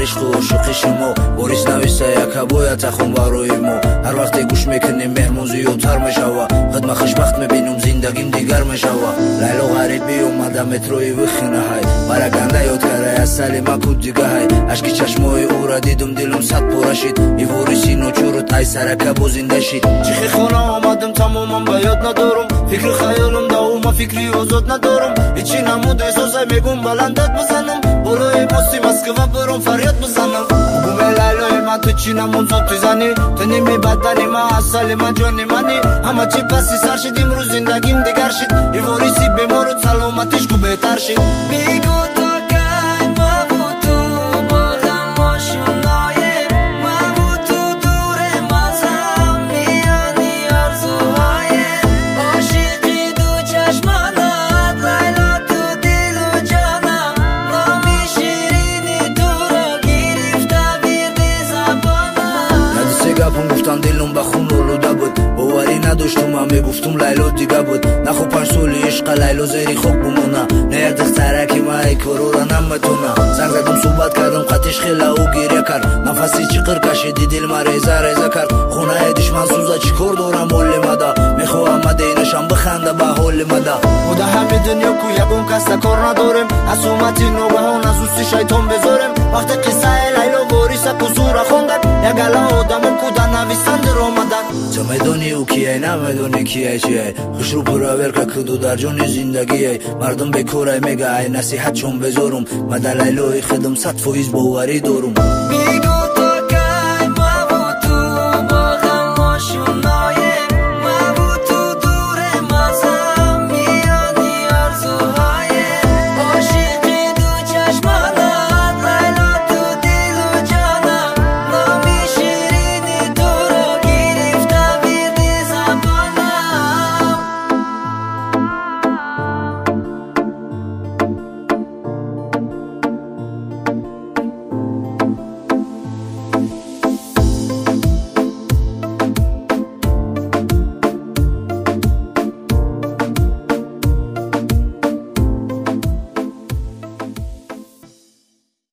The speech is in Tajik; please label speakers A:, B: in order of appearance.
A: عشق و عاشق شما بوریس نویسه یک باید خون برای ما هر وقت گوش میکنیم مهمون زیادتر میشوه خدمت خوشبخت میبینم زندگیم دیگر میشوه لیلا غریبی اومده متروی وخینه های برگنده یاد کرده از سلیمه کود دیگه های اشکی چشمای او را دیدم دلم صد پوره شد ای وارسی نوچور تای سرکه با زنده شد چخی خونه آمدم تماما به یاد ندارم فکر خیالم دوما فکری آزاد ندارم هیچی نمود احساسه میگم بلندت بزنم بالای ماستی مسکوه برم فریاد بزنم بوم لیلای من تو چی نمونزاد تو زنی تو نیمی بدنی من اصلی من جانی منی همه چی پسی سر شد امروز زندگیم دیگر شد ای وارسی بیمار و سلامتش کو بهتر شد
B: بگو تا کی ما بود تو بازم ماشونای ما بود تو دور مازم میانی آرزوهای عاشقی دو چشمانات لیلا تو دل و جانم نامی شیرینی تو را گرفته بیرده زبانم
A: ندیسه گپم گفتم دلم بخون آلوده بود باوری نداشتم من میگفتم لیلا دیگه بود نخو 5 سال عشق لیلا زیری خوب بمونه نه دخترکی ما ای کارو را نمیتونه زنگ زدم صحبت کردم قطعش خیلی او گریه کرد نفسی چیقر کشیدی دل ما ریزه کرد خونه دشمن سوزا چیکار دارم حال مده میخوام مدینشم بخنده به حال مده بوده همه دنیا کو یکون کس کار ندارم حسومتی نوبهان از اوستی شیطان بذارم وقتی قصه لیلا وارث قصور خوندن یک گله آدم کو در نویسنده را آمدن تو میدونی او کیه نمیدونی کیه چیه خوش رو پراور که کدو در جون زندگیه مردم بکوره میگه ای نصیحت چون بذارم مده لیلای خدم 100% باوری دارم